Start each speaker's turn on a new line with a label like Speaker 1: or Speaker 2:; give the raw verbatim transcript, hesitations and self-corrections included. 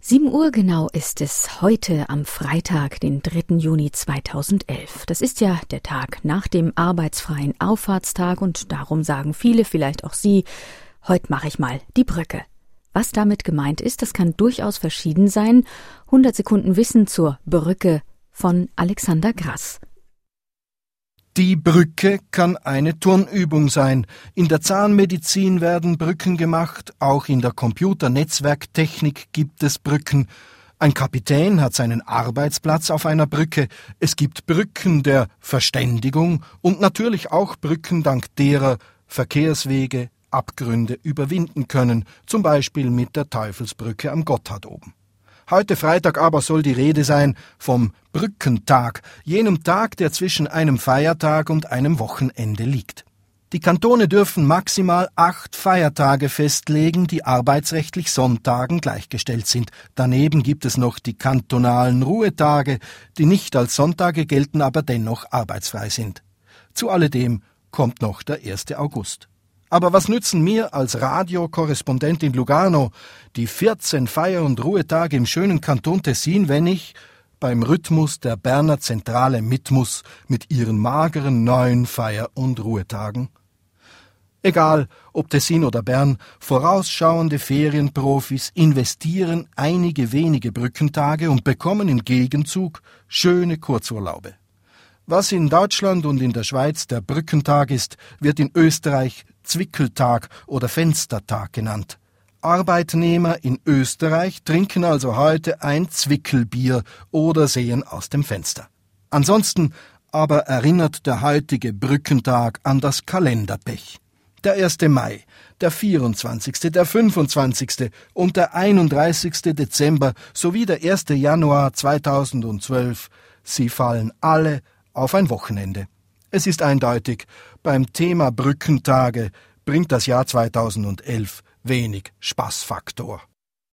Speaker 1: Sieben Uhr genau ist es heute am Freitag, den dritten Juni zweitausendelf. Das ist ja der Tag nach dem arbeitsfreien Auffahrtstag und darum sagen viele, vielleicht auch Sie, heute mache ich mal die Brücke. Was damit gemeint ist, das kann durchaus verschieden sein. hundert Sekunden Wissen zur Brücke von Alexander Grass.
Speaker 2: Die Brücke kann eine Turnübung sein. In der Zahnmedizin werden Brücken gemacht, auch in der Computernetzwerktechnik gibt es Brücken. Ein Kapitän hat seinen Arbeitsplatz auf einer Brücke. Es gibt Brücken der Verständigung und natürlich auch Brücken, dank derer Verkehrswege Abgründe überwinden können, zum Beispiel mit der Teufelsbrücke am Gotthard oben. Heute Freitag aber soll die Rede sein vom Brückentag, jenem Tag, der zwischen einem Feiertag und einem Wochenende liegt. Die Kantone dürfen maximal acht Feiertage festlegen, die arbeitsrechtlich Sonntagen gleichgestellt sind. Daneben gibt es noch die kantonalen Ruhetage, die nicht als Sonntage gelten, aber dennoch arbeitsfrei sind. Zu alledem kommt noch der erste August. Aber was nützen mir als Radiokorrespondent in Lugano die vierzehn Feier- und Ruhetage im schönen Kanton Tessin, wenn ich beim Rhythmus der Berner Zentrale mit muss, mit ihren mageren neun Feier- und Ruhetagen? Egal, ob Tessin oder Bern, vorausschauende Ferienprofis investieren einige wenige Brückentage und bekommen im Gegenzug schöne Kurzurlaube. Was in Deutschland und in der Schweiz der Brückentag ist, wird in Österreich Zwickeltag oder Fenstertag genannt. Arbeitnehmer in Österreich trinken also heute ein Zwickelbier oder sehen aus dem Fenster. Ansonsten aber erinnert der heutige Brückentag an das Kalenderpech. Der erste Mai, der vierundzwanzigste, der fünfundzwanzigste und der einunddreißigste Dezember sowie der erste Januar zweitausendzwölf, sie fallen alle auf ein Wochenende. Es ist eindeutig, beim Thema Brückentage bringt das Jahr zweitausendelf wenig Spaßfaktor.